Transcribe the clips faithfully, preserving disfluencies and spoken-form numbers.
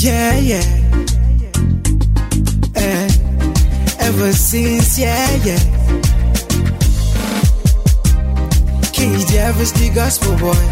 Yeah, yeah. Eh, ever since, yeah, yeah. K D F is the gospel boy.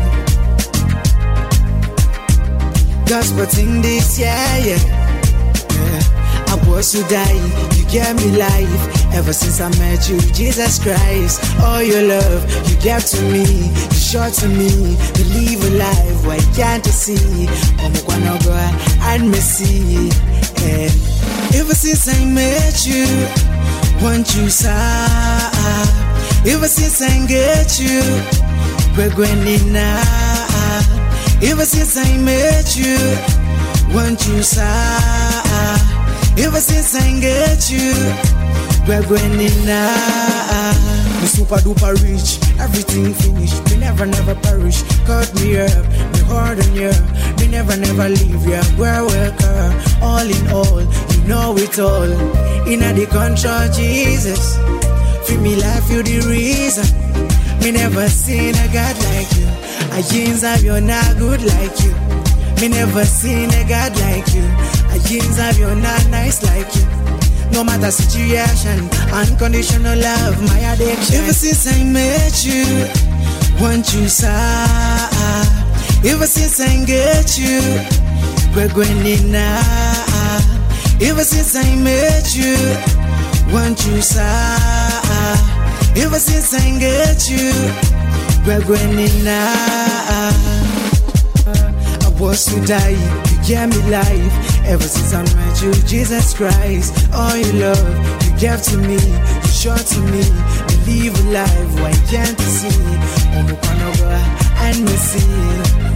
Gospel thing this, yeah, yeah. Yeah. I was to die, you gave me life. Ever since I met you, Jesus Christ. All your love you gave to me, you showed to me to live a life why can't I see? I'm gonna go and me see. Yeah. Ever since I met you, want you saw. Ever since I get you, we're going in now. Ever since I met you, want you saw. Ever since I get you, we're going in now. We super duper rich, everything finished. We never never perish. Cut me up, me hard on you. We never never leave ya. We're welcome, all in all. You know it all. Inna the control, Jesus. Feel me life, you the reason. Me never seen a God like you. A jeans have you not good like you. Me never seen a God like you. A jeans have you not nice like you. No matter situation, unconditional love, my addiction. Ever since I met you, want you saw. Ever since I get you, we're going in now. Ever since I met you, want you saw. Ever since I get you, we're going in now. I was to die, you gave me life. Ever since I met you, Jesus Christ. All your love you gave to me, you showed to me to live a life why can't I see? I'm gonna go and me see.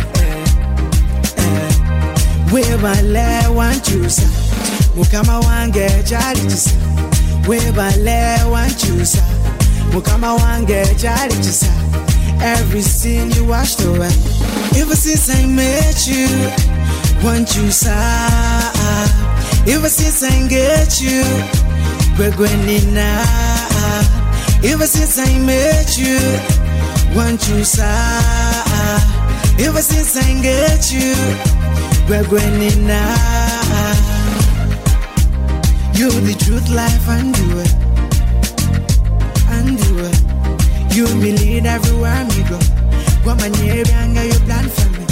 Where my love want you, sir. Mukama wange jali chisa. Where my love want you, sir. Mukama wange jali chisa. Every sin you washed away. Ever since I met you, want you saw. Ever since I get you, we're going in now. Ever since I met you, want you saw. Ever since I get you, we're going in now. You're the truth, life, and do it. And do it. You me lead everywhere me go. What my near and you plan for me.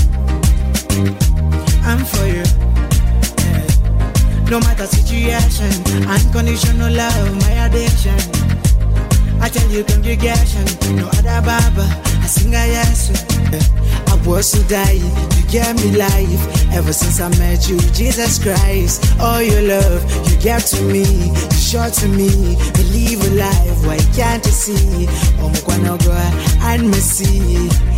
I'm for you. Yeah. No matter situation, unconditional love, my addiction. I tell you congregation, no other Baba, I sing a yes. Yeah. I was to die, you gave me life. Ever since I met you, Jesus Christ. All your love you gave to me, you showed to me to live a life why can't I see? I'm gonna go and me see.